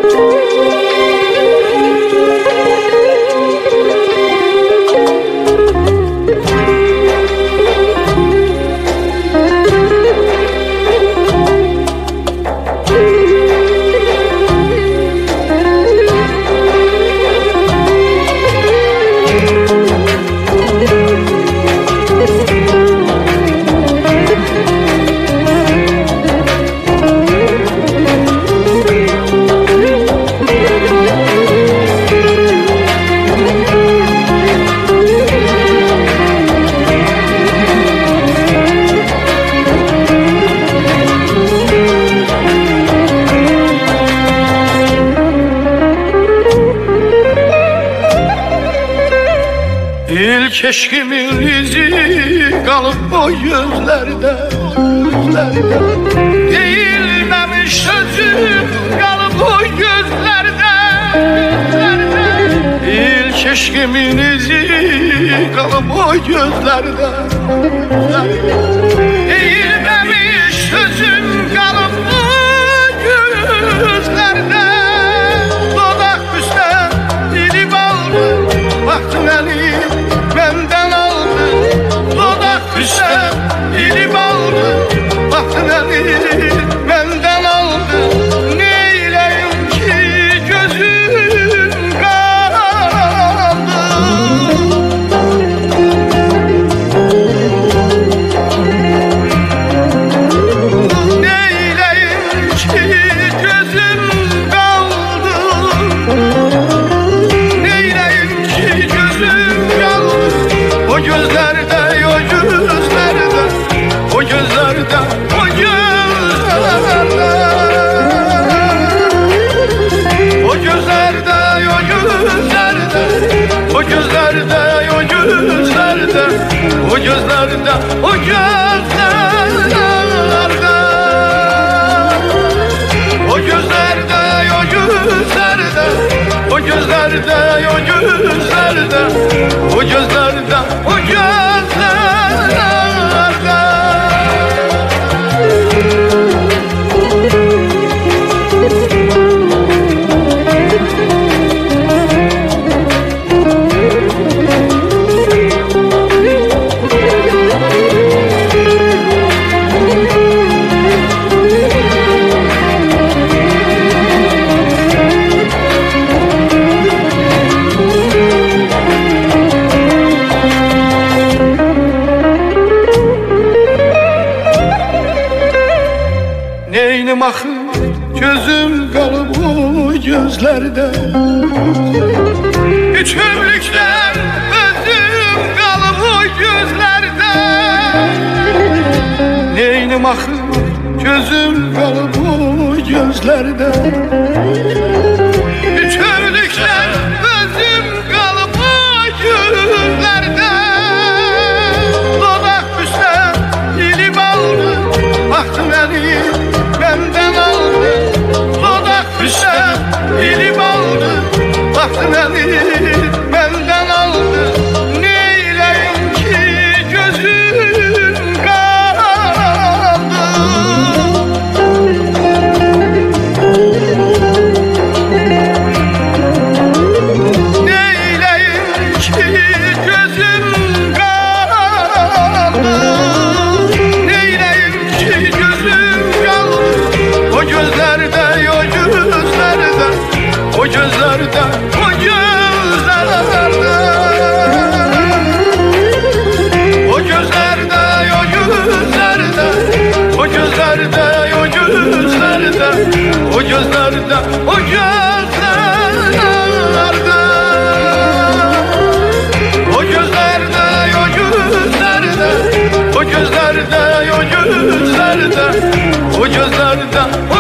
İlk eşkimin izi kalıp o yüzlerde, değilmemiş sözüm kalıp o gözlerde. İlk eşkimin izi kalıp o gözlerde, değilmemiş sözüm kalıp o gözlerde. Dodak üstten dilim aldı, baktın eli benden aldı. Dodak üstten dilim aldı, baktın eli benden aldı. Neyleyim ki gözüm kaldı. Neyleyim ki gözüm kaldı. Neyleyim ki gözüm kaldı. O gözlerde, o gözlerde, o gözlerde, o gözlerde, o gözlerde, o gözlerde, o gözlerde, o gözlerde, o gözlerde, o gözlerde, o gözlerde, o gözlerde, o gözlerde, o gözlerde, o gözlerde, o gözlerde. Neynim axı gözüm kalıp o gözlerde. Üç ömrükler özüm kalıp o gözlerde. Neynim axı gözüm kalıp o gözlerde. Üç ömrükler özüm kalıp o gözlerde. Dodak üstten dilim aldı, baktım eli benden aldı. Dodak üstten dilim aldı, baktım eli benden aldı. Neyleyim ki gözüm kaldı. Neyleyim ki gözüm kaldı. Neyleyim ki gözüm kaldı. O gözlerde, o gözlerde, o gözlerde, o gözlerde, o gözlerde, o gözlerde, o gözlerde, o gözlerde, o gözlerde, o gözlerde, o gözlerde, o gözlerde, o gözlerde, o gözlerde, o gözlerde, o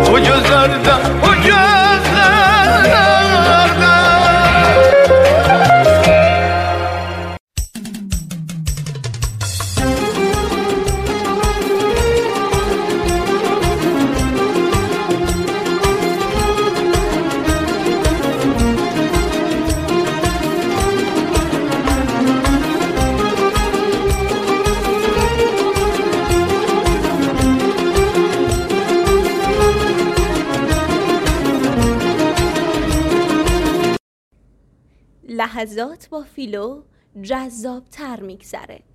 gözlerde, o gözlerde. لحظات با فیلو جذاب تر میگذره.